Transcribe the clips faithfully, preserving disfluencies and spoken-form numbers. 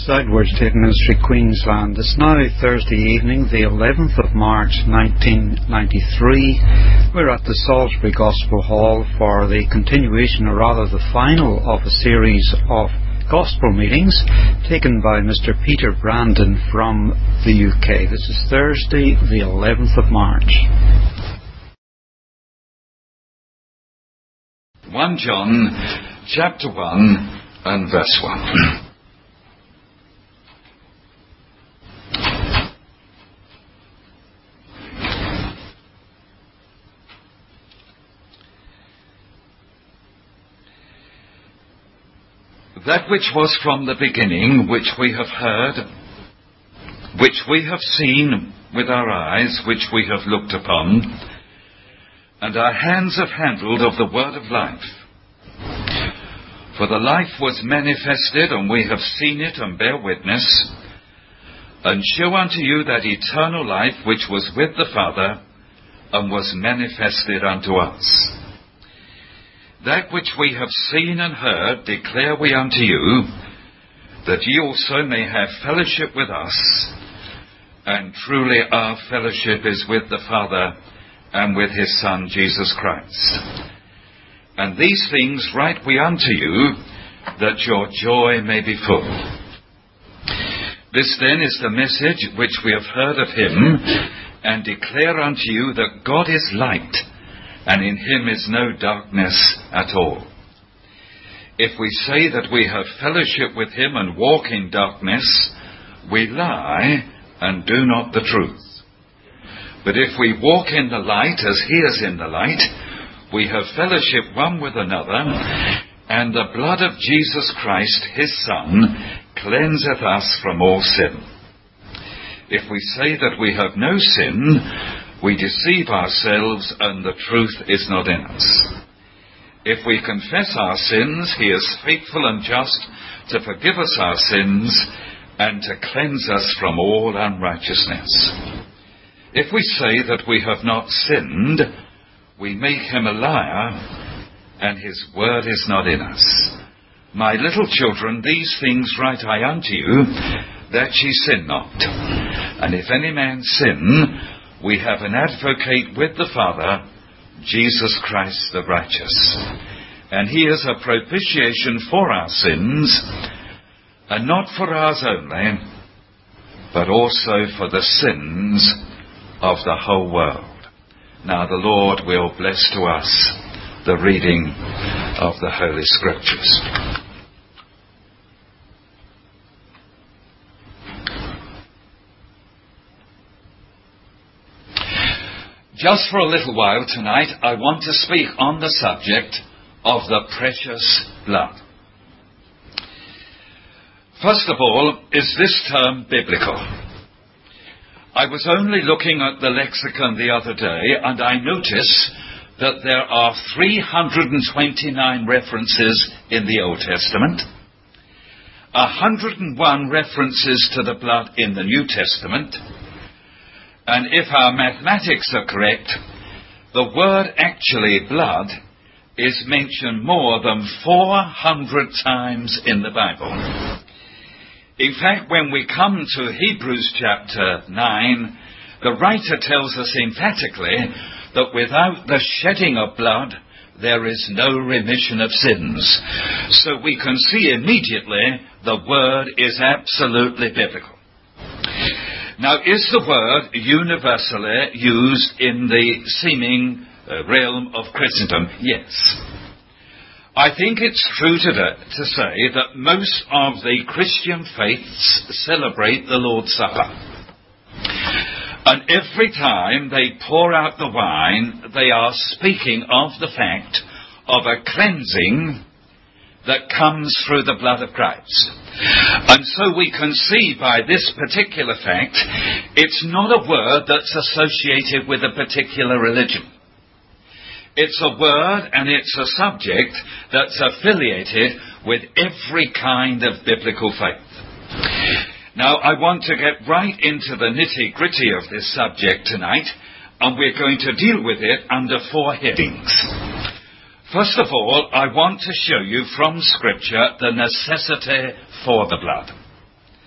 Sideward State Ministry, Queensland. It's now Thursday evening, the eleventh of March nineteen ninety-three. We're at the Salisbury Gospel Hall for the continuation, or rather the final, of a series of Gospel meetings taken by Mister Peter Brandon from the U K. This is Thursday, the eleventh of March. First John chapter one and verse one. That which was from the beginning, which we have heard, which we have seen with our eyes, which we have looked upon, and our hands have handled of the word of life. For the life was manifested, and we have seen it, and bear witness, and show unto you that eternal life which was with the Father, and was manifested unto us. That which we have seen and heard declare we unto you, that ye also may have fellowship with us. And truly our fellowship is with the Father and with his Son Jesus Christ. And these things write we unto you, that your joy may be full. This then is the message which we have heard of him, and declare unto you that God is light, and in him is no darkness at all. If we say that we have fellowship with him and walk in darkness, we lie and do not the truth. But if we walk in the light as he is in the light, we have fellowship one with another, and the blood of Jesus Christ, his Son, cleanseth us from all sin. If we say that we have no sin, we deceive ourselves, and the truth is not in us. If we confess our sins, he is faithful and just to forgive us our sins and to cleanse us from all unrighteousness. If we say that we have not sinned, we make him a liar, and his word is not in us. My little children, these things write I unto you, that ye sin not. And if any man sin, we have an advocate with the Father, Jesus Christ the righteous. And he is a propitiation for our sins, and not for ours only, but also for the sins of the whole world. Now the Lord will bless to us the reading of the Holy Scriptures. Just for a little while tonight, I want to speak on the subject of the precious blood. First of all, is this term biblical? I was only looking at the lexicon the other day, and I notice that there are three hundred twenty-nine references in the Old Testament, one hundred one references to the blood in the New Testament, and if our mathematics are correct, the word actually blood is mentioned more than four hundred times in the Bible. In fact, when we come to Hebrews chapter nine, the writer tells us emphatically that without the shedding of blood, there is no remission of sins. So we can see immediately the word is absolutely biblical. Now, is the word universally used in the seeming uh, realm of Christendom? Yes. I think it's true to, to say that most of the Christian faiths celebrate the Lord's Supper. And every time they pour out the wine, they are speaking of the fact of a cleansing that comes through the blood of Christ. And so we can see by this particular fact, it's not a word that's associated with a particular religion. It's a word and it's a subject that's affiliated with every kind of biblical faith. Now, I want to get right into the nitty-gritty of this subject tonight, and we're going to deal with it under four headings. First of all, I want to show you from Scripture the necessity for the blood.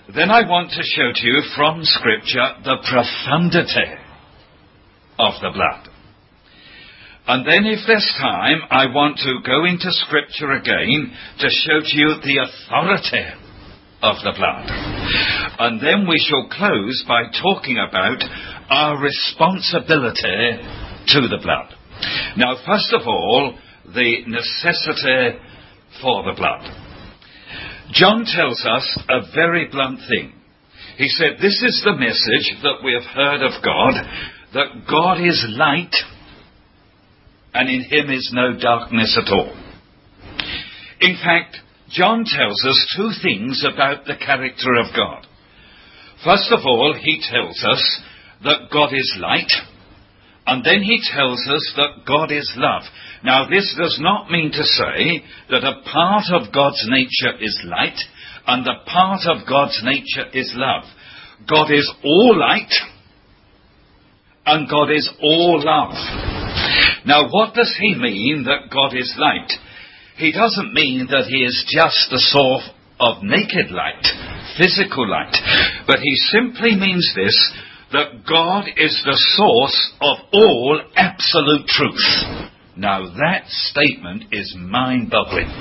then I want to show to you from Scripture the profundity of the blood. And then if there's time, I want to go into Scripture again to show to you the authority of the blood. And then we shall close by talking about our responsibility to the blood. Now, first of all, the necessity for the blood. John tells us a very blunt thing. He said, this is the message that we have heard of God, that God is light, and in him is no darkness at all. In fact, John tells us two things about the character of God. First of all, he tells us that God is light, and then he tells us that God is love. Now, this does not mean to say that a part of God's nature is light, and a part of God's nature is love. God is all light, and God is all love. Now, what does he mean that God is light? He doesn't mean that he is just the source of naked light, physical light, but he simply means this, that God is the source of all absolute truth. Now, that statement is mind-boggling.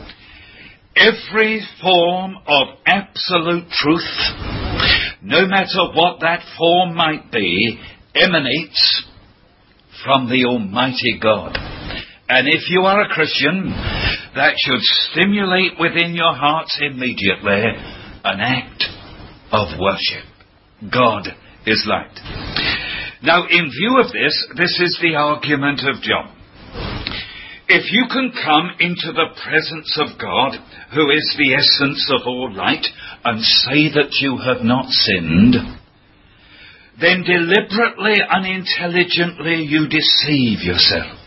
Every form of absolute truth, no matter what that form might be, emanates from the Almighty God. And if you are a Christian, that should stimulate within your hearts immediately an act of worship. God is light. Now, in view of this, this is the argument of John. If you can come into the presence of God, who is the essence of all light, and say that you have not sinned, then deliberately and intelligently you deceive yourself.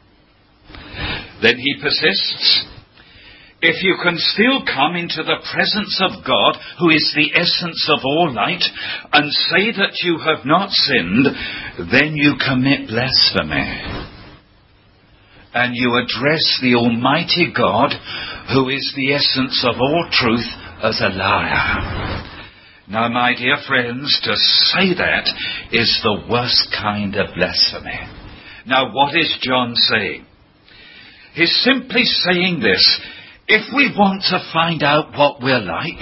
Then he persists, if you can still come into the presence of God, who is the essence of all light, and say that you have not sinned, then you commit blasphemy. And you address the Almighty God, who is the essence of all truth, as a liar. Now, my dear friends, to say that is the worst kind of blasphemy. Now, what is John saying? He's simply saying this. If we want to find out what we're like,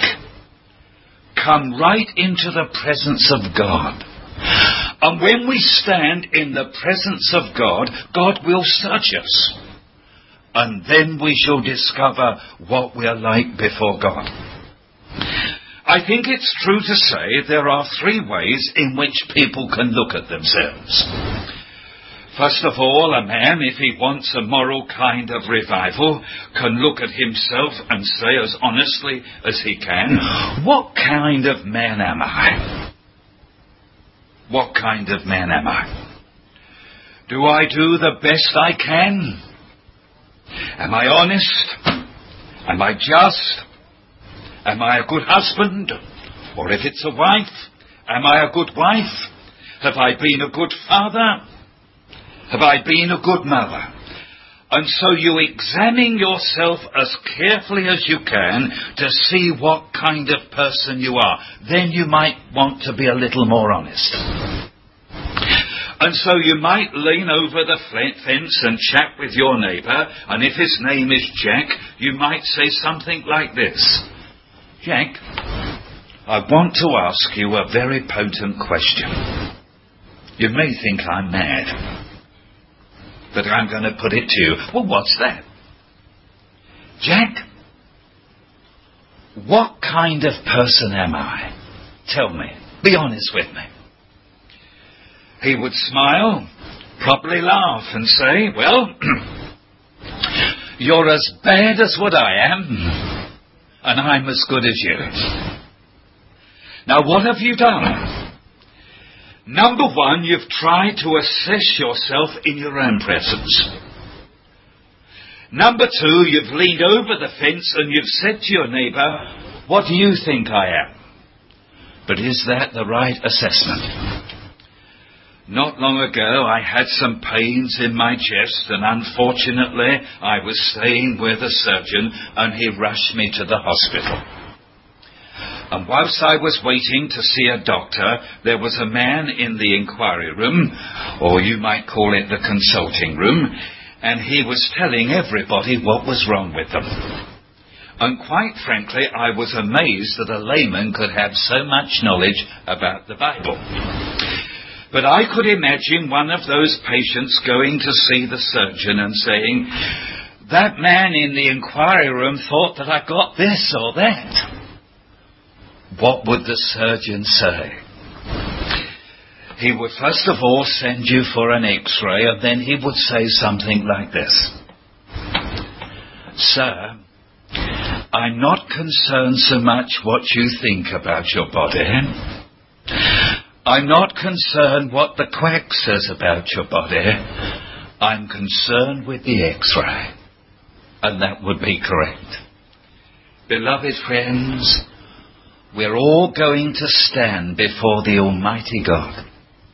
come right into the presence of God. And when we stand in the presence of God, God will search us. And then we shall discover what we are like before God. I think it's true to say there are three ways in which people can look at themselves. First of all, a man, if he wants a moral kind of revival, can look at himself and say as honestly as he can, what kind of man am I? What kind of man am I? Do I do the best I can? Am I honest? Am I just? Am I a good husband? Or if it's a wife, am I a good wife? Have I been a good father? Have I been a good mother? And so you examine yourself as carefully as you can to see what kind of person you are. Then you might want to be a little more honest. And so you might lean over the fence and chat with your neighbour, and if his name is Jack, you might say something like this. Jack, I want to ask you a very potent question. You may think I'm mad, but I'm going to put it to you. Well, what's that? Jack, what kind of person am I? Tell me. Be honest with me. He would smile, probably laugh and say, well, you're as bad as what I am, and I'm as good as you. Now, what have you done? Number one, you've tried to assess yourself in your own presence. Number two, you've leaned over the fence and you've said to your neighbour, what do you think I am? But is that the right assessment? Not long ago, I had some pains in my chest, and unfortunately, I was staying with a surgeon, and he rushed me to the hospital. And whilst I was waiting to see a doctor, there was a man in the inquiry room, or you might call it the consulting room, and he was telling everybody what was wrong with them. And quite frankly, I was amazed that a layman could have so much knowledge about the Bible. But I could imagine one of those patients going to see the surgeon and saying, "That man in the inquiry room thought that I got this or that." What would the surgeon say? He would first of all send you for an x-ray, and then he would say something like this: "Sir, I'm not concerned so much what you think about your body. I'm not concerned what the quack says about your body. I'm concerned with the x-ray." And that would be correct. Beloved friends, we're all going to stand before the Almighty God.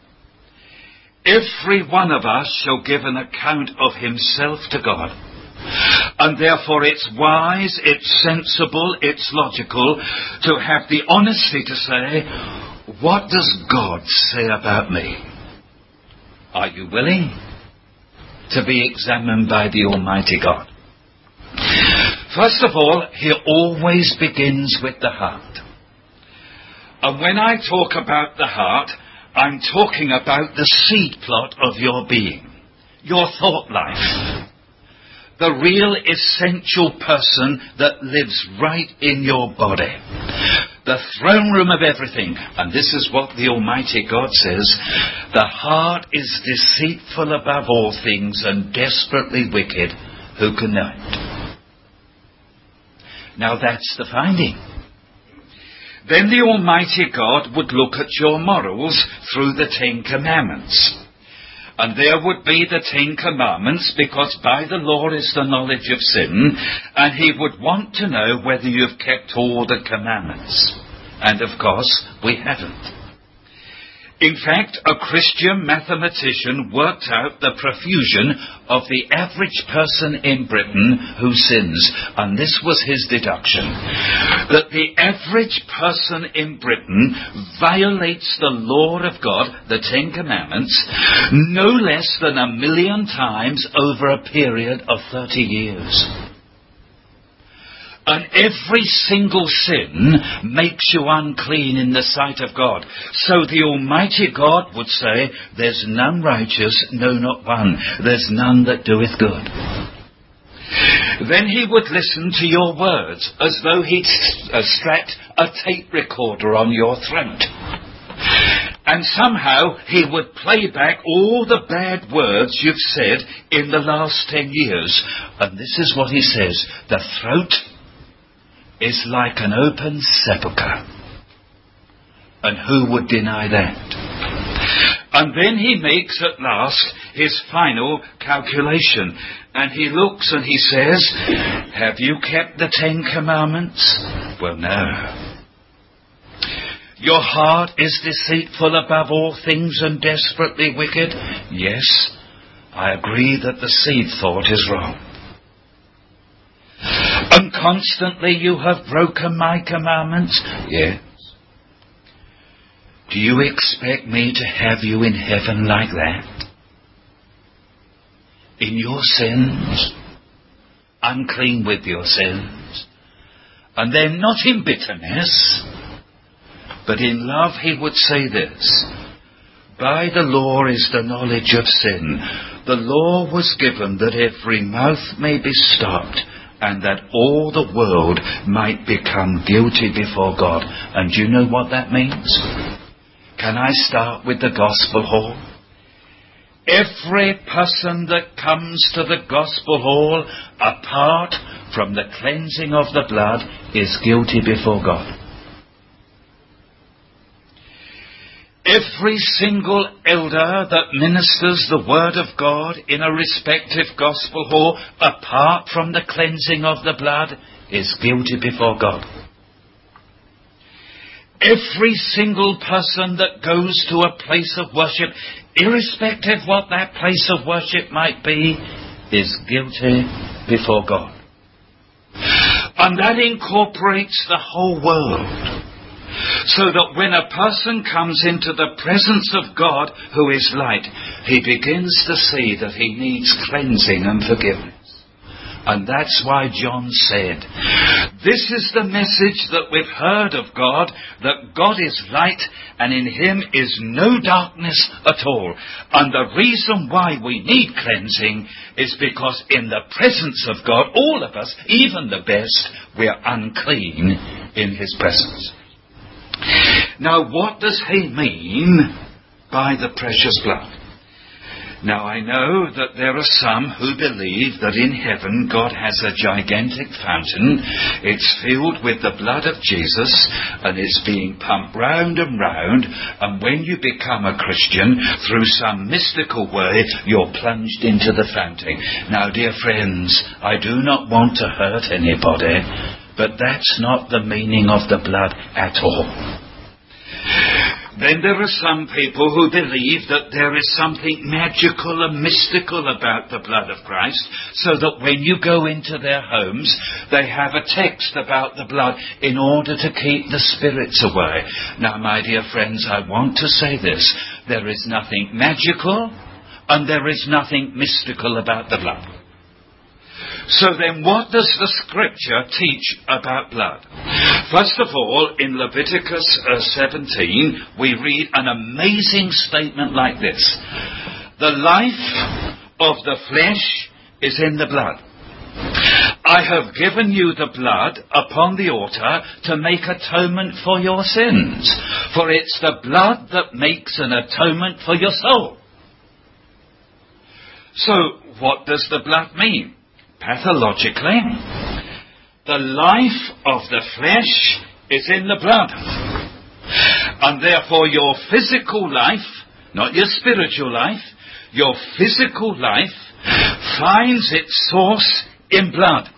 Every one of us shall give an account of himself to God. And therefore it's wise, it's sensible, it's logical to have the honesty to say, what does God say about me? Are you willing to be examined by the Almighty God? First of all, he always begins with the heart. And when I talk about the heart, I'm talking about the seed plot of your being, your thought life, the real essential person that lives right in your body, the throne room of everything. And this is what the Almighty God says: the heart is deceitful above all things and desperately wicked. Who can know it? Now that's the finding. Then the Almighty God would look at your morals through the Ten Commandments. And there would be the Ten Commandments, because by the law is the knowledge of sin, and he would want to know whether you've kept all the commandments. And of course, we haven't. In fact, a Christian mathematician worked out the profusion of the average person in Britain who sins. And this was his deduction: that the average person in Britain violates the law of God, the Ten Commandments, no less than a million times over a period of thirty years. And every single sin makes you unclean in the sight of God. So the Almighty God would say, there's none righteous, no, not one. There's none that doeth good. Then he would listen to your words as though he'd strapped a tape recorder on your throat. And somehow he would play back all the bad words you've said in the last ten years. And this is what he says: the throat is like an open sepulchre. And who would deny that? And then he makes at last his final calculation. And he looks and he says, have you kept the Ten Commandments? Well, no. Your heart is deceitful above all things and desperately wicked? Yes, I agree that the seed thought is wrong. And constantly you have broken my commandments? Yes. Do you expect me to have you in heaven like that? In your sins? Unclean with your sins? And then not in bitterness, but in love he would say this: by the law is the knowledge of sin. The law was given that every mouth may be stopped, and that all the world might become guilty before God. And do you know what that means? Can I start with the Gospel Hall? Every person that comes to the Gospel Hall apart from the cleansing of the blood is guilty before God. Every single elder that ministers the Word of God in a respective Gospel Hall apart from the cleansing of the blood is guilty before God. Every single person that goes to a place of worship, irrespective what that place of worship might be, is guilty before God. And that incorporates the whole world. So that when a person comes into the presence of God, who is light, he begins to see that he needs cleansing and forgiveness. And that's why John said, this is the message that we've heard of God, that God is light and in him is no darkness at all. And the reason why we need cleansing is because in the presence of God, all of us, even the best, we are unclean in his presence. Now, what does he mean by the precious blood? Now, I know that there are some who believe that in heaven God has a gigantic fountain. It's filled with the blood of Jesus and it's being pumped round and round. And when you become a Christian, through some mystical way, you're plunged into the fountain. Now, dear friends, I do not want to hurt anybody, but that's not the meaning of the blood at all. Then there are some people who believe that there is something magical and mystical about the blood of Christ, so that when you go into their homes, they have a text about the blood in order to keep the spirits away. Now, my dear friends, I want to say this. There is nothing magical and there is nothing mystical about the blood. So then what does the scripture teach about blood? First of all, in Leviticus uh, seventeen, we read an amazing statement like this. The life of the flesh is in the blood. I have given you the blood upon the altar to make atonement for your sins. For it's the blood that makes an atonement for your soul. So, what does the blood mean? Pathologically, the life of the flesh is in the blood. And therefore your physical life, not your spiritual life, your physical life finds its source in blood.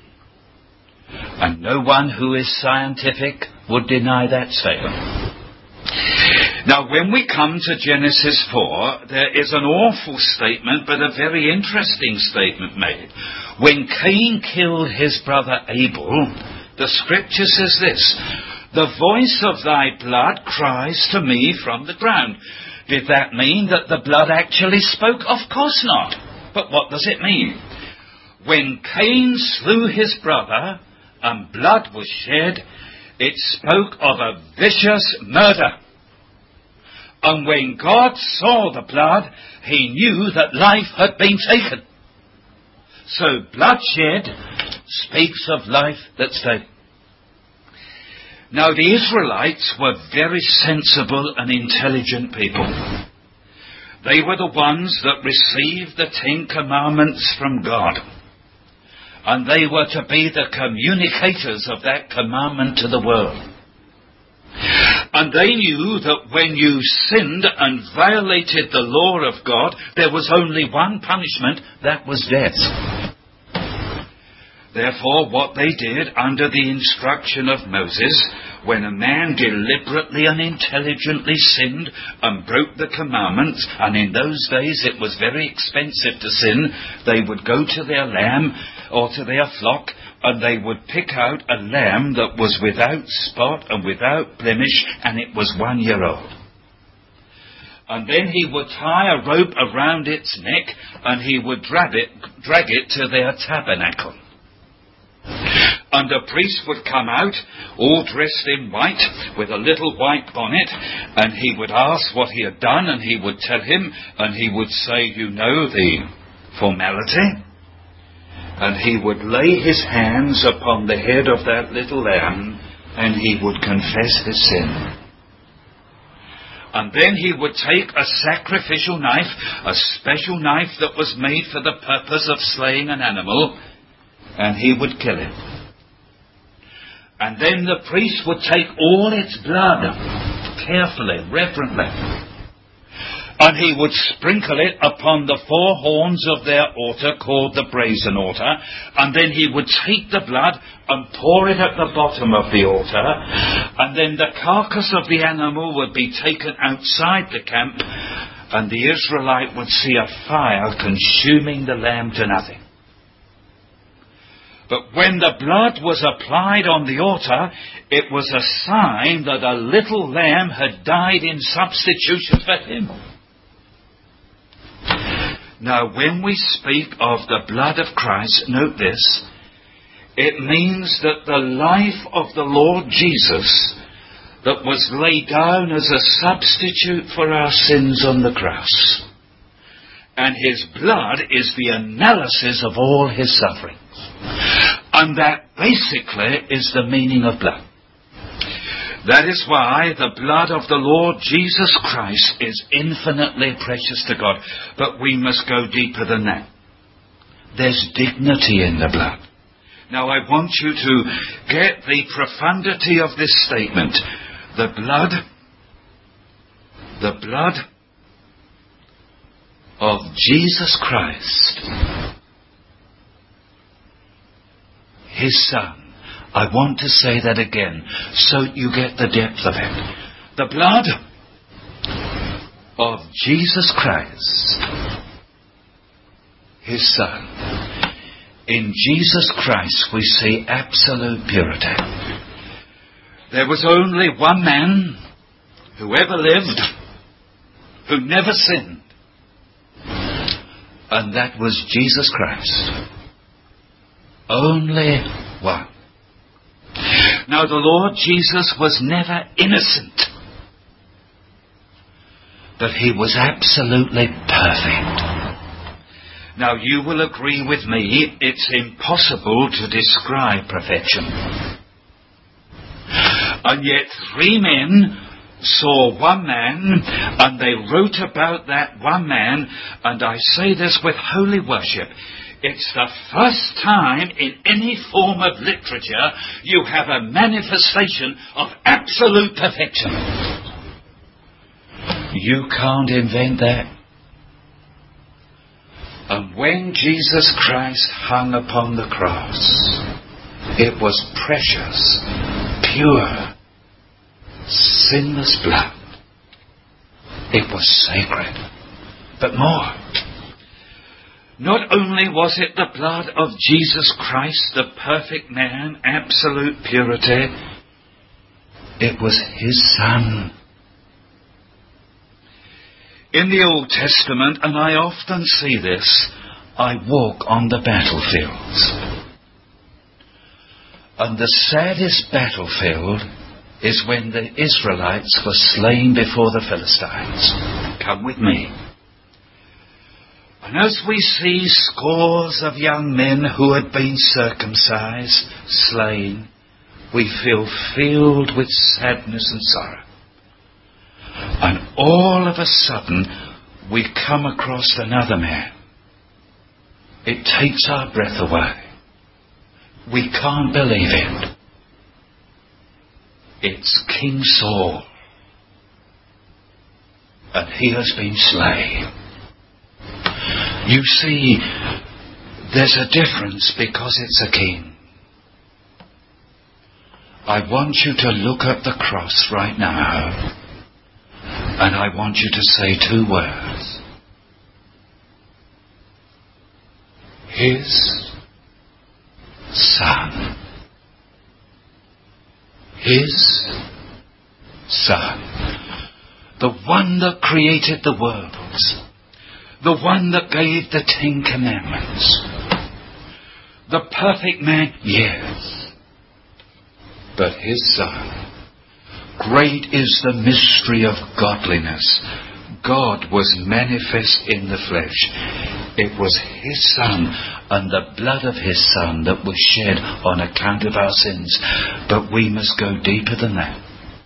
And no one who is scientific would deny that statement. Now, when we come to Genesis four, there is an awful statement, but a very interesting statement made. When Cain killed his brother Abel, the scripture says this, the voice of thy blood cries to me from the ground. Did that mean that the blood actually spoke? Of course not. But what does it mean? When Cain slew his brother and blood was shed, it spoke of a vicious murder. And when God saw the blood, he knew that life had been taken. So bloodshed speaks of life that's taken. Now the Israelites were very sensible and intelligent people. They were the ones that received the Ten Commandments from God. And they were to be the communicators of that commandment to the world. And they knew that when you sinned and violated the law of God, there was only one punishment, that was death. Therefore, what they did under the instruction of Moses, when a man deliberately and intelligently sinned and broke the commandments, and in those days it was very expensive to sin, they would go to their lamb or to their flock, and they would pick out a lamb that was without spot and without blemish, and it was one year old. And then he would tie a rope around its neck, and he would drag it, drag it to their tabernacle. And a priest would come out, all dressed in white, with a little white bonnet, and he would ask what he had done, and he would tell him, and he would say, you know the formality? And he would lay his hands upon the head of that little lamb, and he would confess his sin. And then he would take a sacrificial knife, a special knife that was made for the purpose of slaying an animal, and he would kill it. And then the priest would take all its blood, carefully, reverently, and he would sprinkle it upon the four horns of their altar, called the brazen altar, and then he would take the blood and pour it at the bottom of the altar, and then the carcass of the animal would be taken outside the camp, and the Israelite would see a fire consuming the lamb to nothing. But when the blood was applied on the altar, it was a sign that a little lamb had died in substitution for him. Now, when we speak of the blood of Christ, note this, it means that the life of the Lord Jesus that was laid down as a substitute for our sins on the cross. And his blood is the analysis of all his sufferings. And that basically is the meaning of blood. That is why the blood of the Lord Jesus Christ is infinitely precious to God. But we must go deeper than that. There's dignity in the blood. Now I want you to get the profundity of this statement. The blood, the blood of Jesus Christ, his Son. I want to say that again so you get the depth of it. The blood of Jesus Christ, his Son. In Jesus Christ we see absolute purity. There was only one man who ever lived, who never sinned, and that was Jesus Christ. Only one. Now the Lord Jesus was never innocent, but he was absolutely perfect. Now you will agree with me, it's impossible to describe perfection. And yet three men saw one man, and they wrote about that one man, and I say this with holy worship. It's the first time in any form of literature you have a manifestation of absolute perfection. You can't invent that. And when Jesus Christ hung upon the cross, it was precious, pure, sinless blood. It was sacred. But more. Not only was it the blood of Jesus Christ, the perfect man, absolute purity, it was his Son. In the Old Testament, and I often see this, I walk on the battlefields. And the saddest battlefield is when the Israelites were slain before the Philistines. Come with me. And as we see scores of young men who had been circumcised, slain, we feel filled with sadness and sorrow. And all of a sudden, we come across another man. It takes our breath away. We can't believe it. It's King Saul. And he has been slain. You see, there's a difference because it's a king. I want you to look at the cross right now, and I want you to say two words. His Son. His Son. The one that created the worlds. The one that gave the Ten Commandments. The perfect man, yes. But his Son. Great is the mystery of godliness. God was manifest in the flesh. It was his Son and the blood of his Son that was shed on account of our sins. But we must go deeper than that.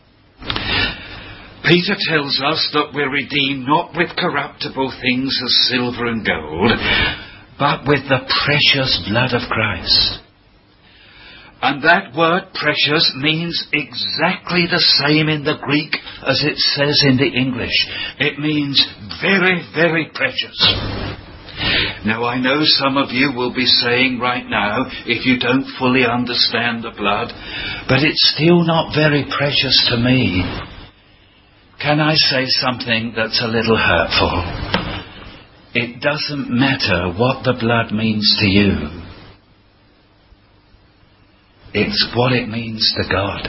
Peter tells us that we're redeemed not with corruptible things as silver and gold, but with the precious blood of Christ. And that word precious means exactly the same in the Greek as it says in the English. It means very, very precious. Now I know some of you will be saying right now, if you don't fully understand the blood, but it's still not very precious to me. Can I say something that's a little hurtful? It doesn't matter what the blood means to you. It's what it means to God.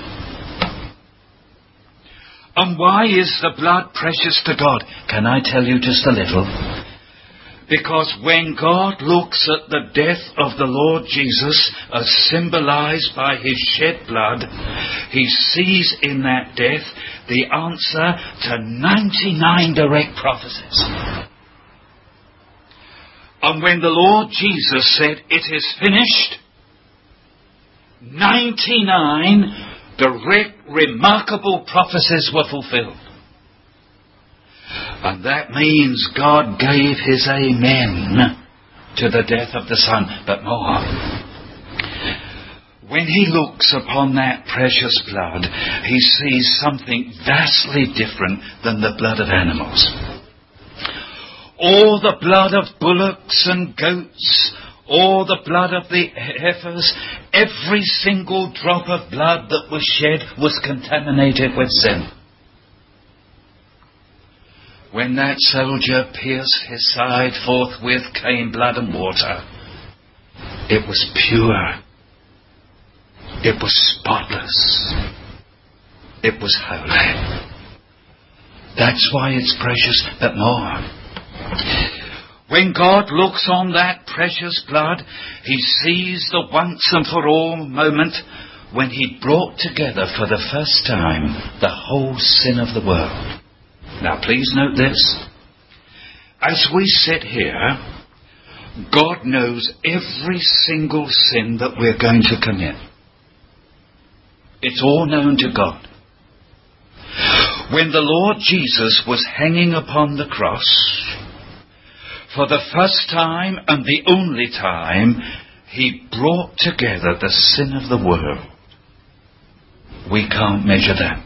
And why is the blood precious to God? Can I tell you just a little? Because when God looks at the death of the Lord Jesus as symbolized by his shed blood, he sees in that death the answer to ninety-nine direct prophecies. And when the Lord Jesus said, "It is finished," ninety-nine direct, remarkable prophecies were fulfilled. And that means God gave his amen to the death of the Son. But more, when he looks upon that precious blood, he sees something vastly different than the blood of animals. All the blood of bullocks and goats, all the blood of the heifers, every single drop of blood that was shed was contaminated with sin. When that soldier pierced his side, forthwith came blood and water. It was pure. It was spotless. It was holy. That's why it's precious, but more. When God looks on that precious blood, he sees the once and for all moment when he brought together for the first time the whole sin of the world. Now please note this. As we sit here, God knows every single sin that we're going to commit. It's all known to God. When the Lord Jesus was hanging upon the cross, for the first time and the only time, he brought together the sin of the world. We can't measure that.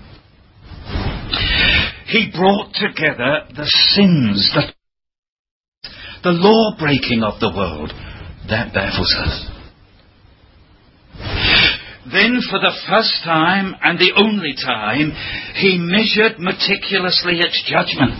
He brought together the sins, the, the law-breaking of the world. That baffles us. Then for the first time and the only time, he measured meticulously its judgment.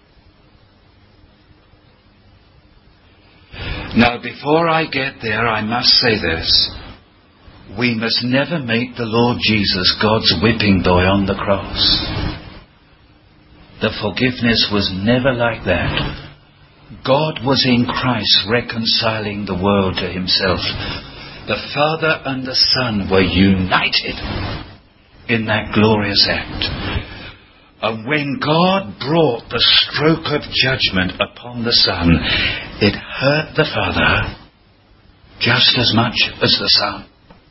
Now, before I get there, I must say this. We must never make the Lord Jesus God's whipping boy on the cross. The forgiveness was never like that. God was in Christ reconciling the world to himself. The Father and the Son were united in that glorious act. And when God brought the stroke of judgment upon the Son, it hurt the Father just as much as the Son.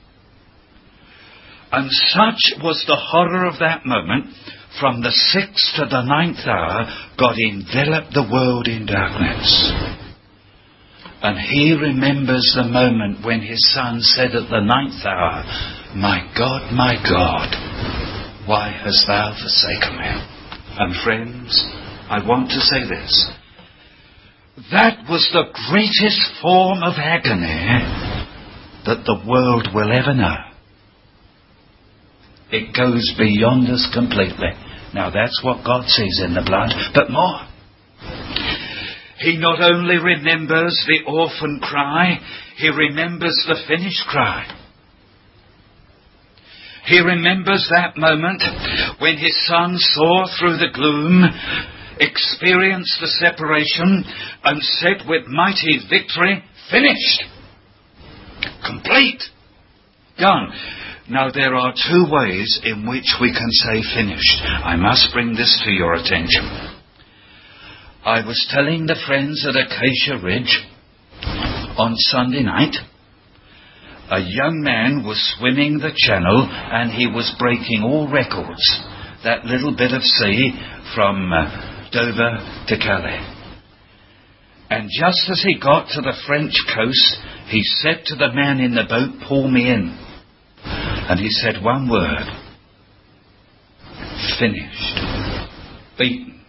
And such was the horror of that moment. From the sixth to the ninth hour, God enveloped the world in darkness. And he remembers the moment when his Son said at the ninth hour, "My God, my God, why hast thou forsaken me?" And friends, I want to say this. That was the greatest form of agony that the world will ever know. It goes beyond us completely. Now that's what God sees in the blood, but more. He not only remembers the orphan cry, he remembers the finished cry. He remembers that moment when his Son saw through the gloom, experienced the separation, and said with mighty victory, "Finished! Complete! Done." Now there are two ways in which we can say finished. I must bring this to your attention. I was telling the friends at Acacia Ridge on Sunday night, a young man was swimming the channel and he was breaking all records. That little bit of sea from uh, Dover to Calais. And just as he got to the French coast, he said to the man in the boat, "Pull me in." And he said one word. Finished. Beaten.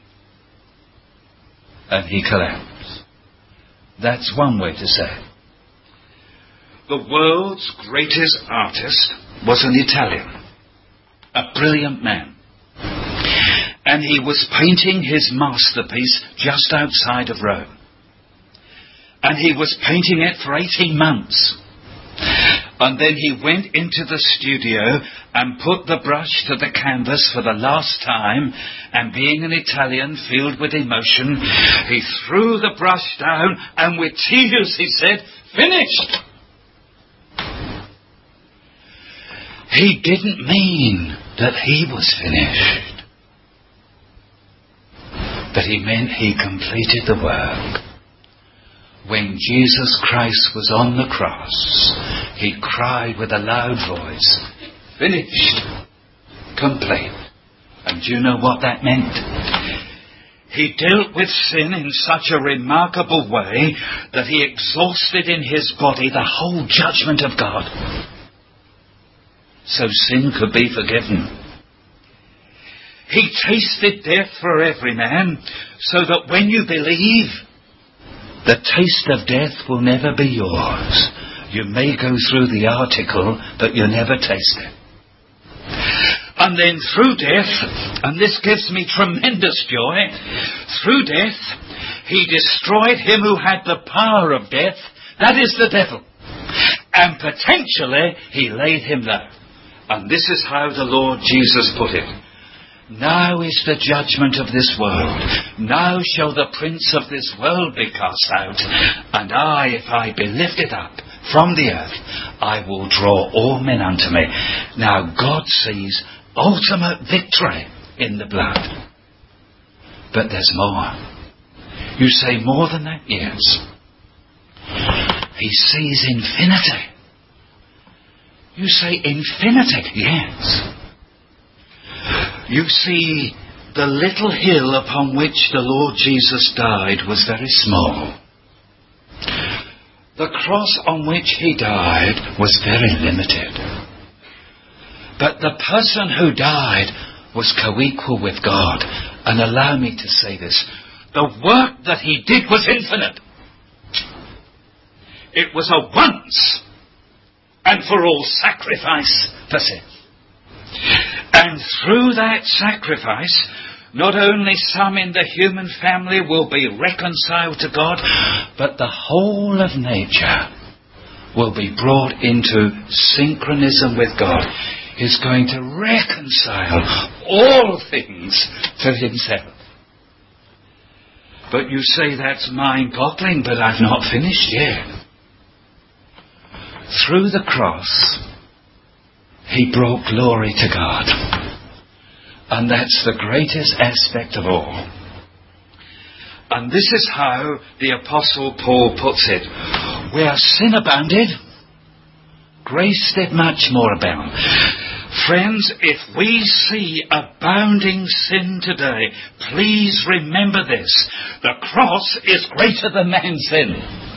And he collapsed. That's one way to say it. The world's greatest artist was an Italian. A brilliant man. And he was painting his masterpiece just outside of Rome. And he was painting it for eighteen months. And then he went into the studio and put the brush to the canvas for the last time, and being an Italian filled with emotion, he threw the brush down and with tears he said, "Finished!" He didn't mean that he was finished, but he meant he completed the work. When Jesus Christ was on the cross, he cried with a loud voice, "Finished, complete." And do you know what that meant? He dealt with sin in such a remarkable way that he exhausted in his body the whole judgment of God, so sin could be forgiven. He tasted death for every man, so that when you believe, the taste of death will never be yours. You may go through the article, but you'll never taste it. And then through death, and this gives me tremendous joy, through death, he destroyed him who had the power of death, that is the devil. And potentially, he laid him low. And this is how the Lord Jesus put it. "Now is the judgment of this world. Now shall the prince of this world be cast out. And I, if I be lifted up from the earth, I will draw all men unto me." Now God sees ultimate victory in the blood. But there's more. You say more than that? Yes. He sees infinity. You say infinity? Yes. You see, the little hill upon which the Lord Jesus died was very small. The cross on which he died was very limited. But the person who died was co-equal with God. And allow me to say this. The work that he did was infinite. It was a once and for all sacrifice for sin. And through that sacrifice, not only some in the human family will be reconciled to God, but the whole of nature will be brought into synchronism with God. He's going to reconcile all things to himself. But you say that's mind-boggling, but I've not finished yet. Through the cross, he brought glory to God. And that's the greatest aspect of all. And this is how the Apostle Paul puts it. Where sin abounded, grace did much more abound. Friends, if we see abounding sin today, please remember this. The cross is greater than man's sin.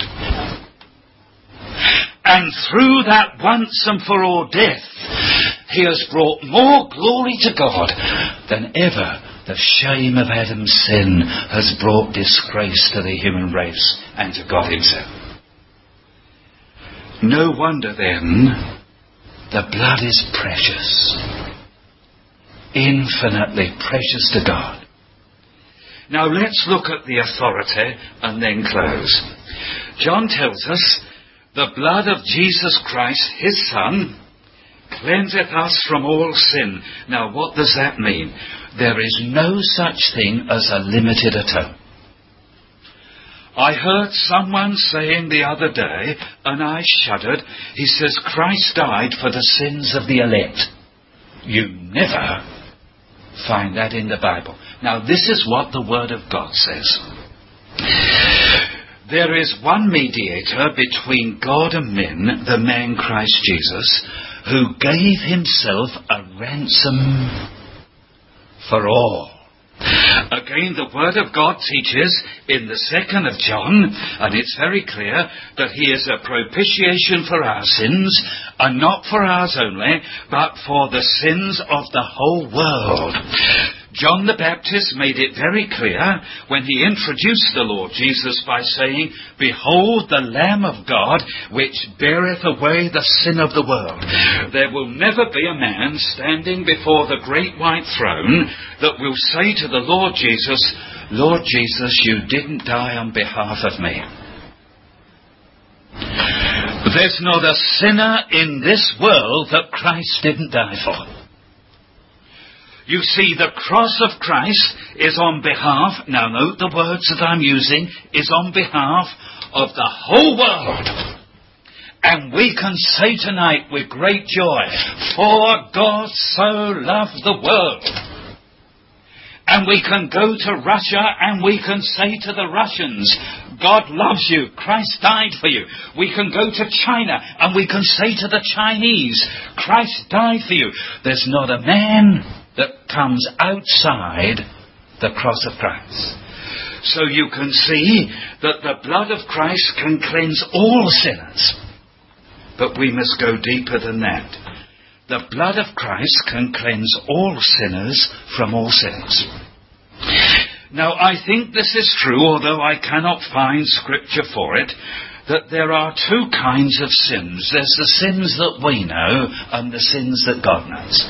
And through that once and for all death, he has brought more glory to God than ever the shame of Adam's sin has brought disgrace to the human race and to God himself. No wonder then the blood is precious, infinitely precious to God. Now let's look at the authority and then close. John tells us, the blood of Jesus Christ, his Son, cleanseth us from all sin. Now what does that mean? There is no such thing as a limited atonement. I heard someone saying the other day, and I shuddered, he says, Christ died for the sins of the elect. You never find that in the Bible. Now this is what the Word of God says. There is one mediator between God and men, the man Christ Jesus, who gave himself a ransom for all. Again, the Word of God teaches in the second of John, and it's very clear, that he is a propitiation for our sins, and not for ours only, but for the sins of the whole world. John the Baptist made it very clear when he introduced the Lord Jesus by saying, Behold the Lamb of God, which beareth away the sin of the world. There will never be a man standing before the great white throne that will say to the Lord Jesus, Lord Jesus, you didn't die on behalf of me. There's not a sinner in this world that Christ didn't die for. You see, the cross of Christ is on behalf, now note the words that I'm using, is on behalf of the whole world. And we can say tonight with great joy, for God so loved the world. And we can go to Russia and we can say to the Russians, God loves you, Christ died for you. We can go to China and we can say to the Chinese, Christ died for you. There's not a man that comes outside the cross of Christ. So you can see that the blood of Christ can cleanse all sinners. But we must go deeper than that. The blood of Christ can cleanse all sinners from all sins. Now, I think this is true, although I cannot find scripture for it, that there are two kinds of sins. There's the sins that we know and the sins that God knows.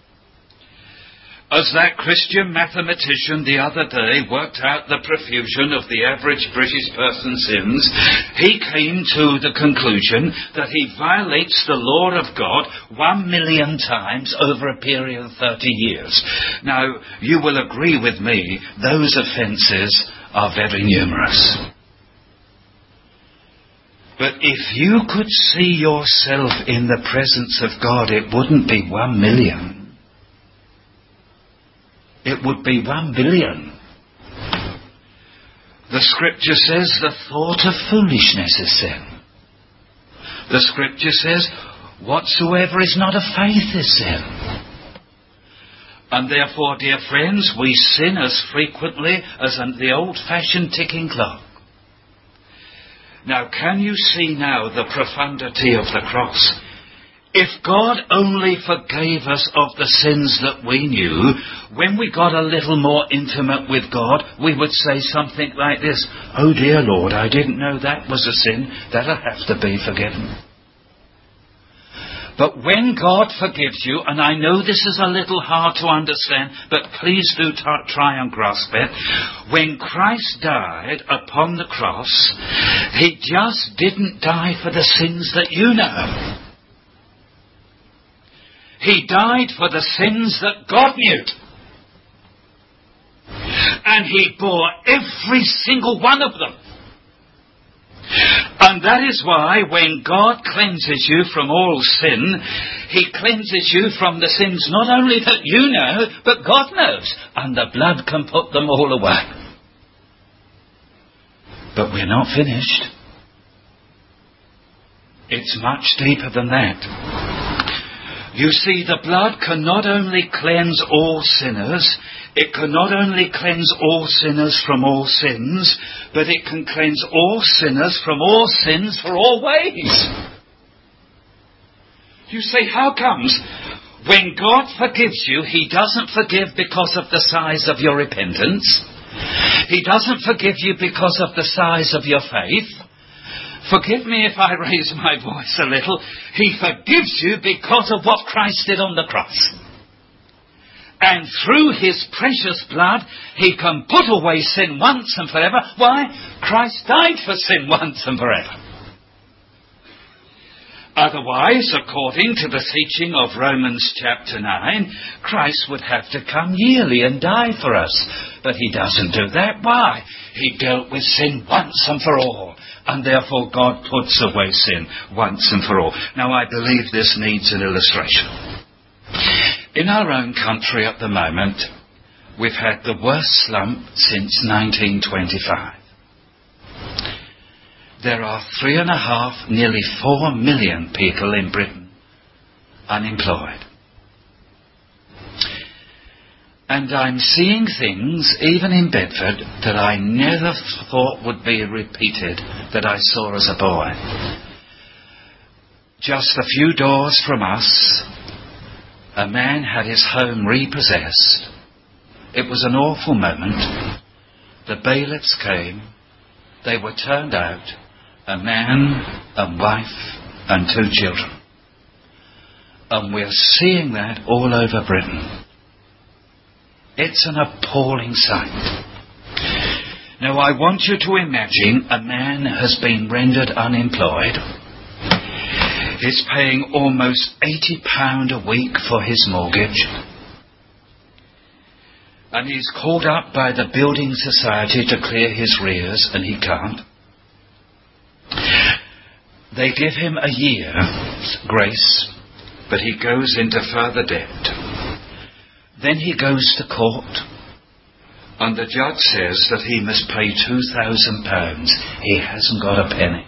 As that Christian mathematician the other day worked out the profusion of the average British person's sins, he came to the conclusion that he violates the law of God one million times over a period of thirty years. Now, you will agree with me, those offences are very numerous. But if you could see yourself in the presence of God, it wouldn't be one million. It would be one billion. The scripture says the thought of foolishness is sin. The scripture says whatsoever is not of faith is sin. And therefore, dear friends, we sin as frequently as the old-fashioned ticking clock. Now, can you see now the profundity of the cross? If God only forgave us of the sins that we knew, when we got a little more intimate with God, we would say something like this, oh dear Lord, I didn't know that was a sin, that'll have to be forgiven. But when God forgives you, and I know this is a little hard to understand, but please do t- try and grasp it. When Christ died upon the cross, he just didn't die for the sins that you know. He died for the sins that God knew. And he bore every single one of them. And that is why when God cleanses you from all sin, he cleanses you from the sins not only that you know, but God knows. And the blood can put them all away. But we're not finished. It's much deeper than that. You see, the blood can not only cleanse all sinners, it can not only cleanse all sinners from all sins, but it can cleanse all sinners from all sins for all ways. You say, how comes? When God forgives you, he doesn't forgive because of the size of your repentance. He doesn't forgive you because of the size of your faith. Forgive me if I raise my voice a little. He forgives you because of what Christ did on the cross. And through his precious blood, he can put away sin once and forever. Why? Christ died for sin once and forever. Otherwise, according to the teaching of Romans chapter nine, Christ would have to come yearly and die for us. But he doesn't do that. Why? He dealt with sin once and for all. And therefore God puts away sin once and for all. Now I believe this needs an illustration. In our own country at the moment, we've had the worst slump since nineteen twenty-five. There are three and a half, nearly four million people in Britain unemployed. And I'm seeing things, even in Bedford, that I never thought would be repeated, that I saw as a boy. Just a few doors from us, a man had his home repossessed. It was an awful moment. The bailiffs came. They were turned out. A man, a wife, and two children. And we're seeing that all over Britain. It's an appalling sight. Now I want you to imagine a man has been rendered unemployed. is paying almost eighty pounds a week for his mortgage. And he's called up by the building society to clear his arrears, and he can't. They give him a year's grace, but he goes into further debt. Then he goes to court, and the judge says that he must pay two thousand pounds. He hasn't got a penny.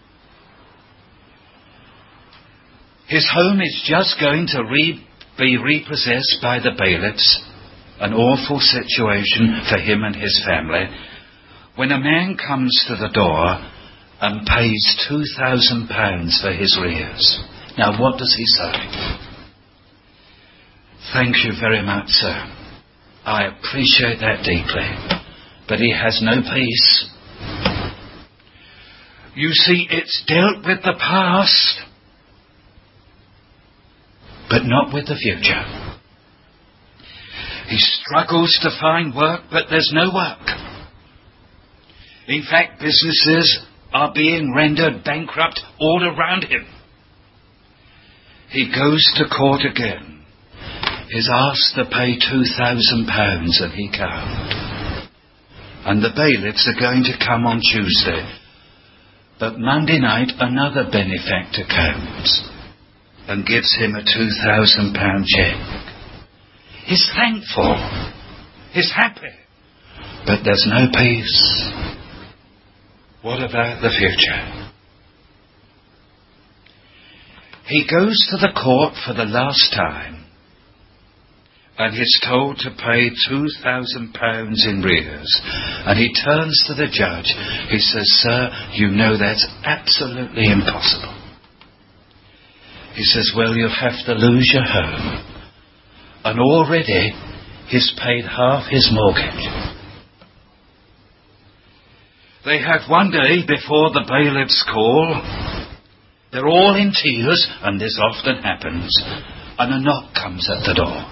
His home is just going to re- be repossessed by the bailiffs. An awful situation for him and his family. When a man comes to the door and pays two thousand pounds for his arrears. Now what does he say? Thank you very much, sir. I appreciate that deeply. But he has no peace. You see, it's dealt with the past, but not with the future. He struggles to find work, but there's no work. In fact, businesses are being rendered bankrupt all around him. He goes to court again. He's asked to pay two thousand pounds and he can't. And the bailiffs are going to come on Tuesday. But Monday night another benefactor comes and gives him a two thousand pound cheque. He's thankful. He's happy. But there's no peace. What about the future? He goes to the court for the last time and he's told to pay two thousand pounds in arrears. And he turns to the judge. He says, sir, you know that's absolutely impossible. He says, well, you'll have to lose your home. And already he's paid half his mortgage. They have one day before the bailiffs call. They're all in tears, and this often happens. And a knock comes at the door.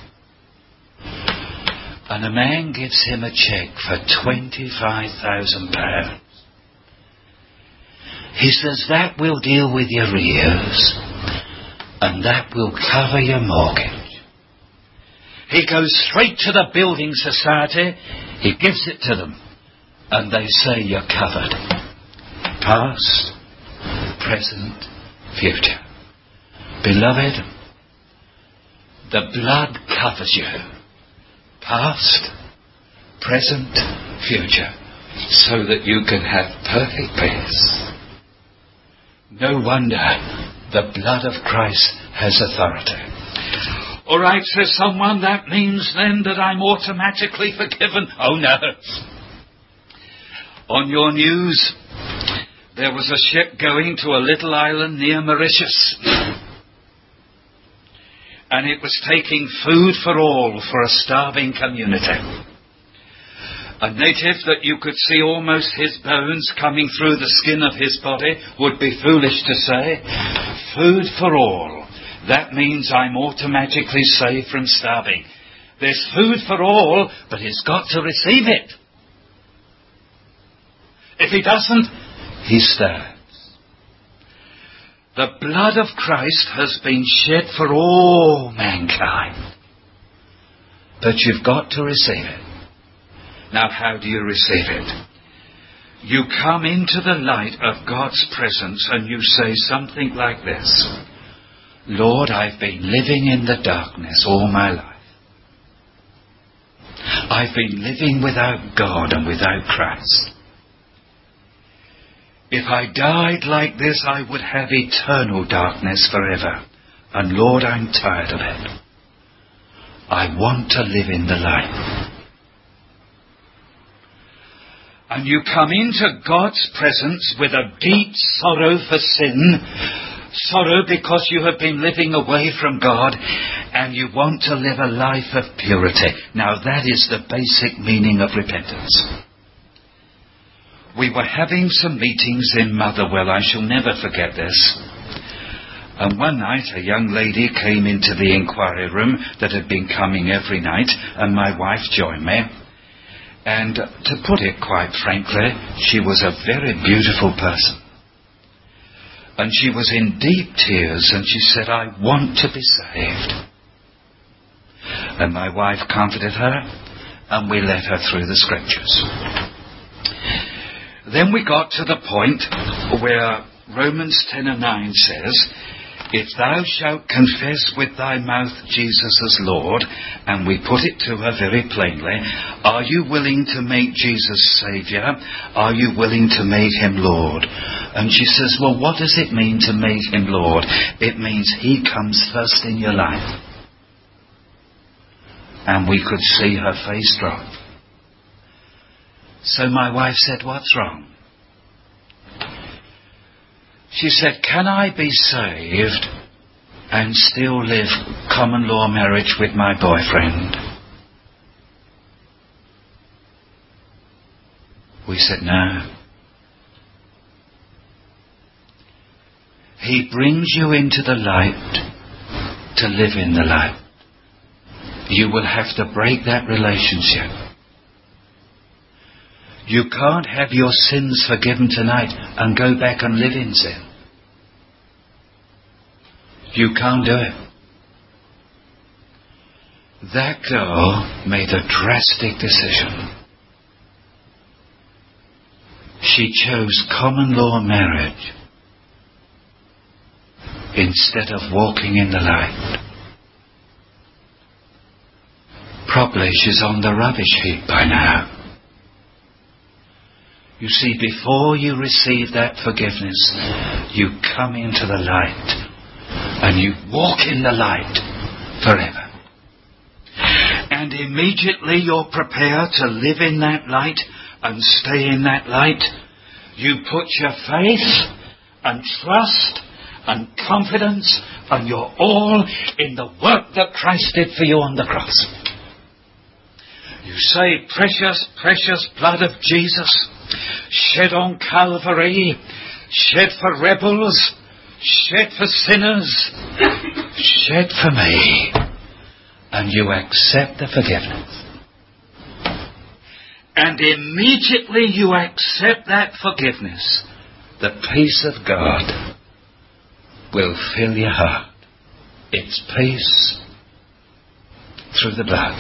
And a man gives him a cheque for twenty-five thousand pounds. He says, that will deal with your arrears, and that will cover your mortgage. He goes straight to the building society. He gives it to them. And they say, you're covered. Past, present, future. Beloved, the blood covers you. Past, present, future. So that you can have perfect peace. No wonder the blood of Christ has authority. All right, says someone, that means then that I'm automatically forgiven. Oh, no. On your news, there was a ship going to a little island near Mauritius. And it was taking food for all for a starving community. A native that you could see almost his bones coming through the skin of his body would be foolish to say, food for all. That means I'm automatically saved from starving. There's food for all, but he's got to receive it. If he doesn't, he starves. The blood of Christ has been shed for all mankind. But you've got to receive it. Now, how do you receive it? You come into the light of God's presence and you say something like this. Lord, I've been living in the darkness all my life. I've been living without God and without Christ. If I died like this, I would have eternal darkness forever. And Lord, I'm tired of it. I want to live in the light. And you come into God's presence with a deep sorrow for sin. Sorrow because you have been living away from God and you want to live a life of purity. Now that is the basic meaning of repentance. We were having some meetings in Motherwell. I shall never forget this. And one night a young lady came into the inquiry room that had been coming every night, and my wife joined me. And to put it quite frankly, she was a very beautiful person. And she was in deep tears, and she said, "I want to be saved." And my wife comforted her, and we led her through the scriptures. Then we got to the point where Romans ten and nine says, "If thou shalt confess with thy mouth Jesus as Lord," and we put it to her very plainly, are you willing to make Jesus Saviour? Are you willing to make him Lord? And she says, "Well, what does it mean to make him Lord?" It means he comes first in your life. And we could see her face drop. So my wife said, "What's wrong?" She said, "Can I be saved and still live common law marriage with my boyfriend?" We said, "No." He brings you into the light to live in the light. You will have to break that relationship. You can't have your sins forgiven tonight and go back and live in sin. You can't do it. That girl made a drastic decision. She chose common law marriage instead of walking in the light. Probably she's on the rubbish heap by now. You see, before you receive that forgiveness, you come into the light and you walk in the light forever. And immediately you're prepared to live in that light and stay in that light. You put your faith and trust and confidence and your all in the work that Christ did for you on the cross. You say, "Precious, precious blood of Jesus, shed on Calvary, shed for rebels, shed for sinners, shed for me." And you accept the forgiveness. And immediately you accept that forgiveness, the peace of God will fill your heart. It's peace through the blood.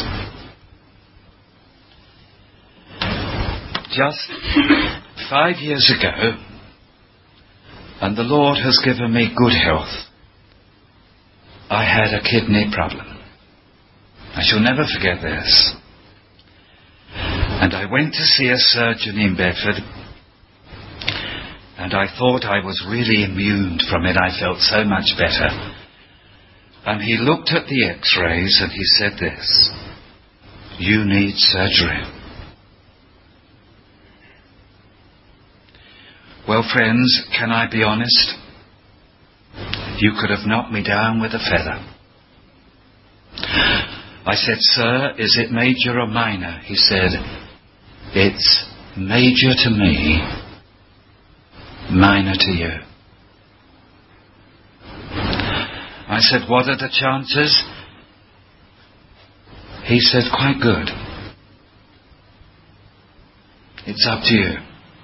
Just five years ago, and the Lord has given me good health, I had a kidney problem. I shall never forget this. And I went to see a surgeon in Bedford, and I thought I was really immune from it. I felt so much better. And he looked at the x-rays and he said this, "You need surgery." Well, friends, can I be honest? You could have knocked me down with a feather. I said, "Sir, is it major or minor?" He said, "It's major to me, minor to you." I said, "What are the chances?" He said, "Quite good. It's up to you."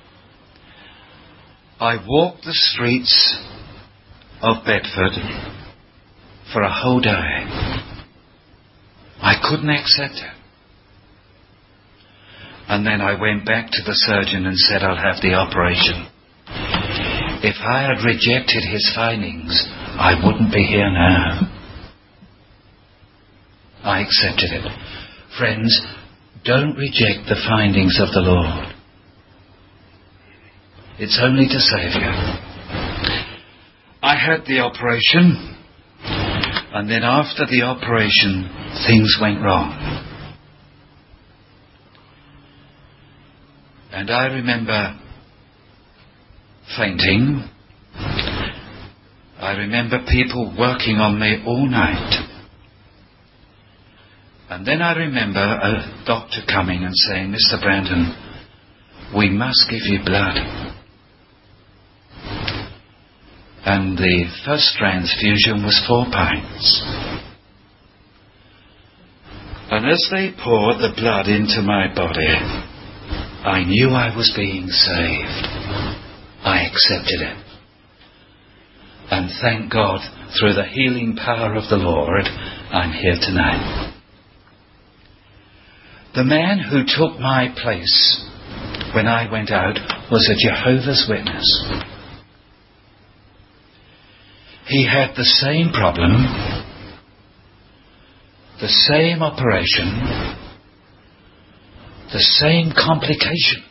I walked the streets of Bedford for a whole day. I couldn't accept it. And then I went back to the surgeon and said, "I'll have the operation." If I had rejected his findings, I wouldn't be here now. I accepted it. Friends, don't reject the findings of the Lord. It's only to save you. I had the operation, and then after the operation, things went wrong. And I remember fainting. I remember people working on me all night. And then I remember a doctor coming and saying, "Mister Brandon, we must give you blood." And the first transfusion was four pints. And as they poured the blood into my body, I knew I was being saved. I accepted it. And thank God, through the healing power of the Lord, I'm here tonight. The man who took my place when I went out was a Jehovah's Witness. He had the same problem, the same operation, the same complication.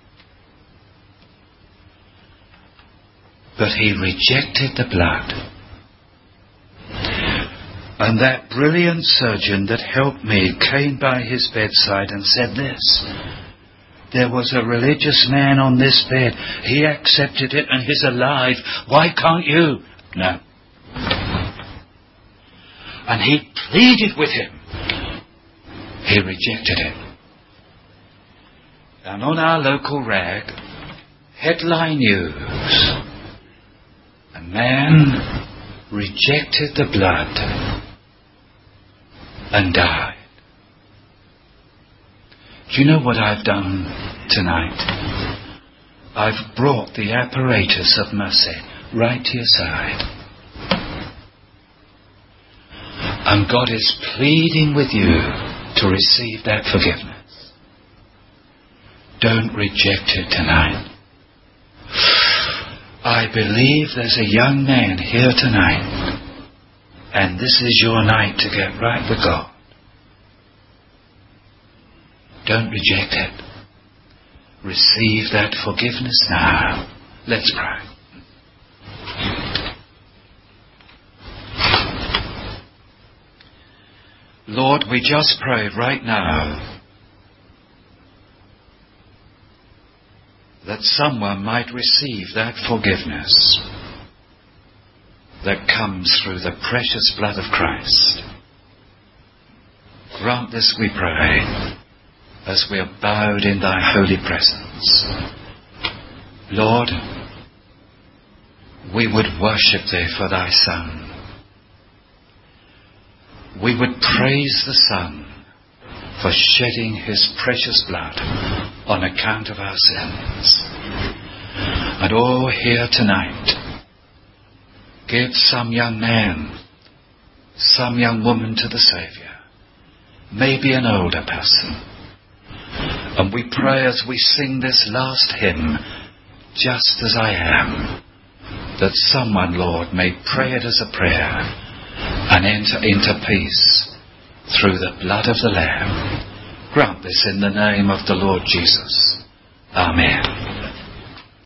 But he rejected the blood. And that brilliant surgeon that helped me came by his bedside and said this: there was a religious man on this bed. He accepted it and he's alive. Why can't you? No. And he pleaded with him. He rejected it. And on our local rag, headline news: a man rejected the blood and died. Do you know what I've done tonight? I've brought the apparatus of mercy right to your side. And God is pleading with you to receive that forgiveness. Don't reject it tonight. I believe there's a young man here tonight, and this is your night to get right with God. Don't reject it. Receive that forgiveness now. Let's pray. Lord, we just pray right now that someone might receive that forgiveness that comes through the precious blood of Christ. Grant this, we pray, as we are bowed in thy holy presence. Lord, we would worship thee for thy Son. We would praise the Son for shedding his precious blood on account of our sins. And oh, here tonight, give some young man, some young woman to the Saviour, maybe an older person. And we pray as we sing this last hymn, Just As I Am, that someone, Lord, may pray it as a prayer and enter into peace through the blood of the Lamb. Grant this in the name of the Lord Jesus. Amen.